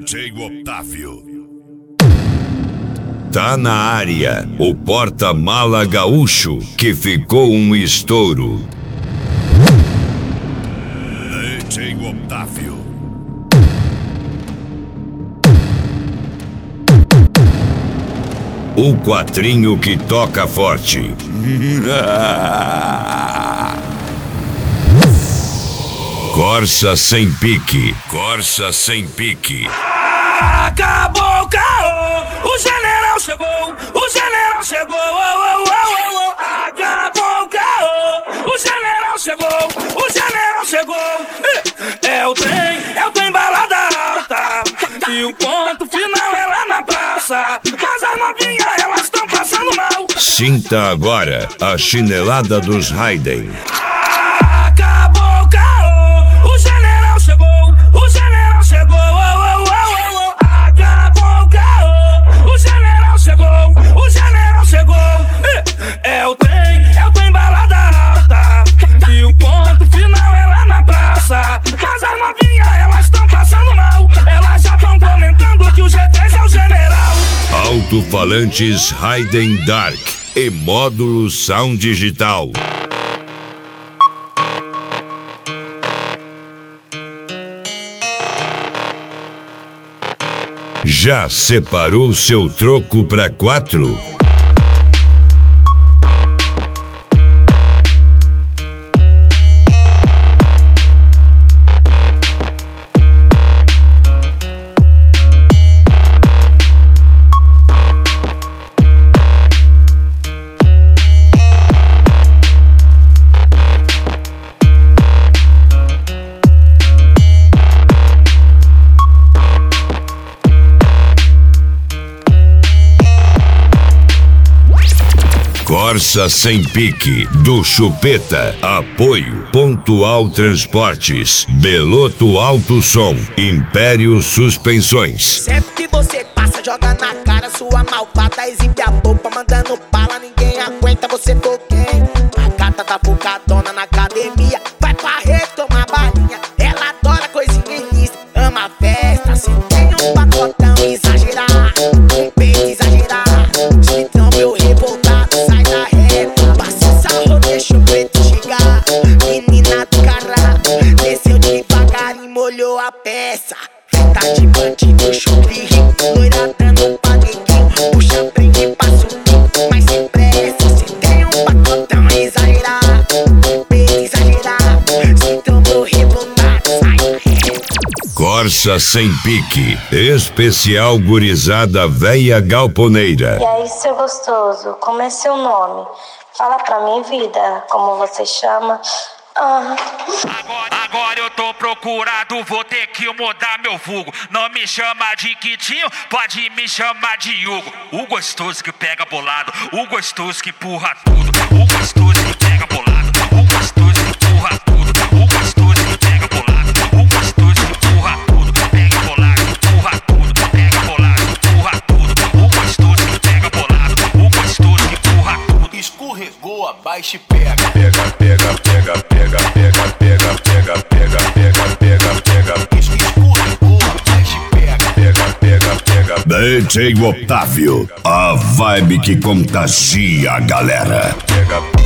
DJ Otávio. Tá na área o porta-mala gaúcho que ficou um estouro. DJ Otávio. O quatrinho que toca forte. Corsa sem pique. Corsa sem pique. Acabou o caô, o general chegou, o general chegou. Acabou o caô, o general chegou, o general chegou. É o trem balada alta, e o ponto final é lá na praça. Mas as novinhas, elas estão passando mal. Sinta agora a chinelada dos Raiden. Acabou o caô, o general chegou, o general chegou. Acabou o caô, o general chegou, o general chegou. É o trem balada alta, e o ponto final é lá na praça. Mas as novinhas, elas estão passando mal. Elas já estão comentando que o G3 é o general. Alto-falantes Raiden Dark e módulo Sound Digital. Já separou seu troco pra 4? Corsa sem pique, do Chupeta. Apoio Pontual Transportes, Beloto Alto Som, Império Suspensões. Sempre que você passa, joga na cara sua malvada, exibe a boca, mandando bala, ninguém aguenta, você for quem? A gata tá focadona na academia, vai pra rede tomar balinha, ela adora coisinha início, ama a festa, se tem um pacotão exagerar, um peito exagerar, então meu revoltado sai da reta, passa essa roupa, deixa o preto chegar, menina do caralho, desceu devagar e molhou a peça. Tá de bandido, chupri, loira dando panequinho, puxa prende e passa o bico, mas sem pressa. Cê tem um pacotão exagerado, bem exagerado, se tomou revoltado, sai da reta. Corsa sem pique, especial gurizada véia galponeira. E aí, seu gostoso, como é seu nome? Fala pra mim, vida, como você chama? Agora eu tô procurado, vou ter que mudar meu vulgo. Não me chama de Quitinho, pode me chamar de Hugo. O gostoso que pega bolado, o gostoso que empurra tudo. O gostoso que pega bolado, o gostoso que empurra tudo. O gostoso que pega bolado, o gostoso que empurra tudo. Pega bolado, empurra tudo. Pega bolado, empurra tudo. O gostoso que pega bolado, o gostoso que empurra tudo. Escorregou, abaixa e pega. Pega, pega, pega, pega, pega, pega, pega, pega, pega, pega, pega. Escorregou, abaixa e pega. Pega, pega, pega. DJ Otávio, a vibe que contagia a galera. Pega,